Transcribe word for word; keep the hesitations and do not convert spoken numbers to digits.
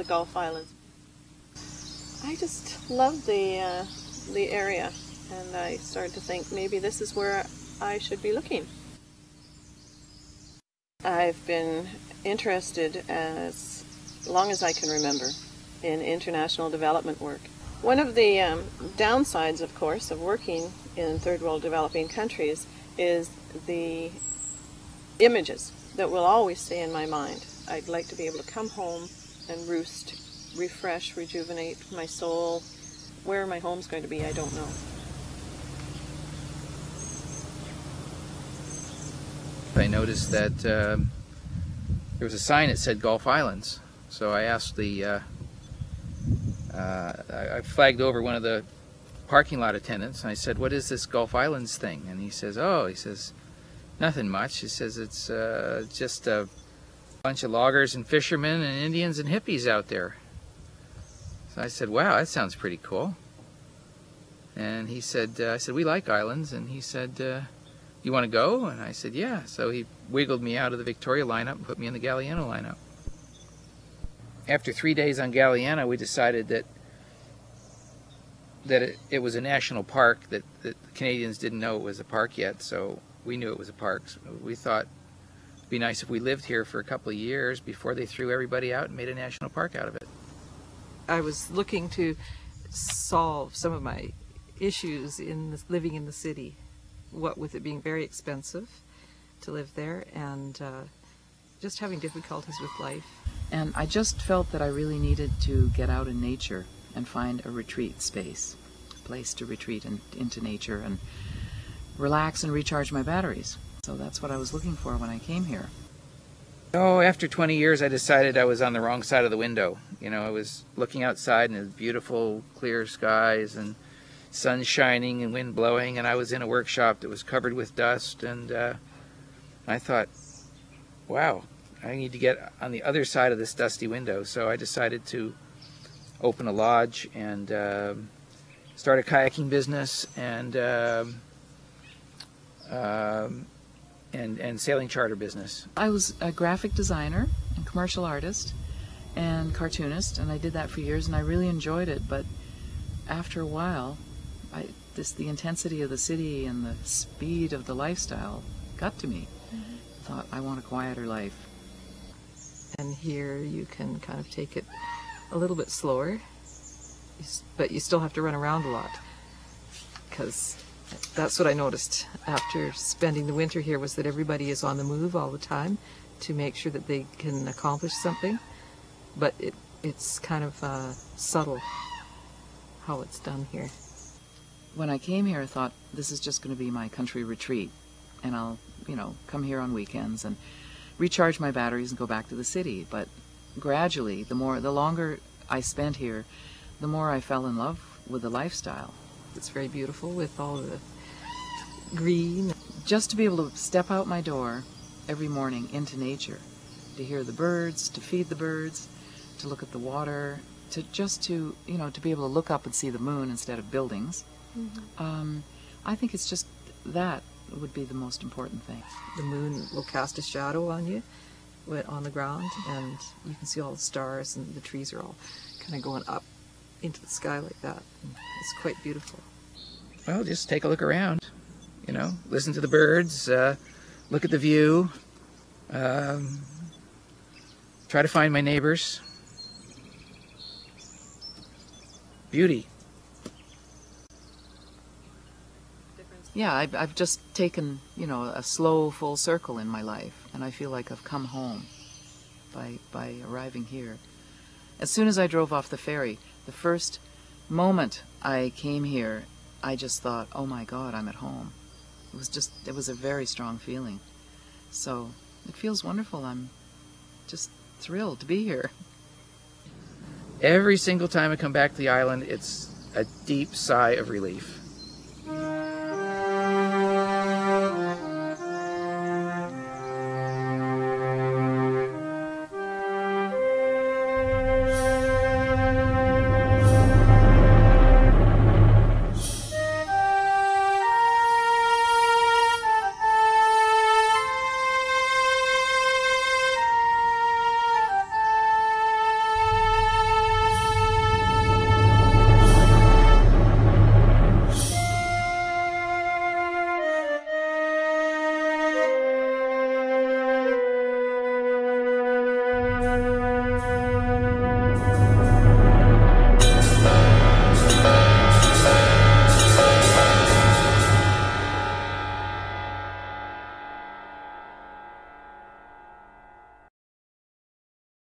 Gulf Islands. I just love the, uh, the area, and I started to think maybe this is where I should be looking. I've been interested as long as I can remember in international development work. One of the um, downsides, of course, of working in third world developing countries is the images that will always stay in my mind. I'd like to be able to come home and roost, refresh, rejuvenate my soul. Where my home's going to be, I don't know. I noticed that uh, there was a sign that said Gulf Islands, so I asked the, uh, uh, I flagged over one of the parking lot attendants, and I said, what is this Gulf Islands thing? And he says, oh, he says, nothing much. He says, it's uh, just a bunch of loggers and fishermen and Indians and hippies out there. So I said, wow, that sounds pretty cool. And he said, uh, I said, we like islands, and he said, uh, you want to go? And I said, yeah. So he wiggled me out of the Victoria lineup and put me in the Galiano lineup. After three days on Galiano, we decided that that it, it was a national park, that, that the Canadians didn't know it was a park yet, so we knew it was a park. So we thought it'd be nice if we lived here for a couple of years before they threw everybody out and made a national park out of it. I was looking to solve some of my issues in the, living in the city. What with it being very expensive to live there, and uh, just having difficulties with life. And I just felt that I really needed to get out in nature and find a retreat space, a place to retreat in, into nature and relax and recharge my batteries. So that's what I was looking for when I came here. Oh, after twenty years, I decided I was on the wrong side of the window. You know, I was looking outside and it was beautiful, clear skies and sun shining and wind blowing, and I was in a workshop that was covered with dust, and uh, I thought, wow, I need to get on the other side of this dusty window. So I decided to open a lodge and uh, start a kayaking business and um, um, and and sailing charter business. I was a graphic designer and commercial artist and cartoonist, and I did that for years, and I really enjoyed it. But after a while, I, this the intensity of the city and the speed of the lifestyle got to me. Mm-hmm. I thought, I want a quieter life. And here you can kind of take it a little bit slower, but you still have to run around a lot, because that's what I noticed after spending the winter here, was that everybody is on the move all the time to make sure that they can accomplish something, but it it's kind of uh, subtle how it's done here. When I came here, I thought, this is just going to be my country retreat, and I'll, you know, come here on weekends and recharge my batteries and go back to the city. But gradually, the more, the longer I spent here, the more I fell in love with the lifestyle. It's very beautiful with all the green. Just to be able to step out my door every morning into nature, to hear the birds, to feed the birds, to look at the water, to just to, you know, to be able to look up and see the moon instead of buildings. Mm-hmm. um, I think it's just that would be the most important thing. The moon will cast a shadow on you on the ground, and you can see all the stars, and the trees are all kind of going up into the sky like that. And it's quite beautiful. Well, just take a look around, you know, listen to the birds, uh, look at the view, um, try to find my neighbors. Beauty. Yeah, I've, I've just taken, you know, a slow full circle in my life, and I feel like I've come home by, by arriving here. As soon as I drove off the ferry, the first moment I came here, I just thought, oh my God, I'm at home. It was just, it was a very strong feeling. So it feels wonderful. I'm just thrilled to be here. Every single time I come back to the island, it's a deep sigh of relief.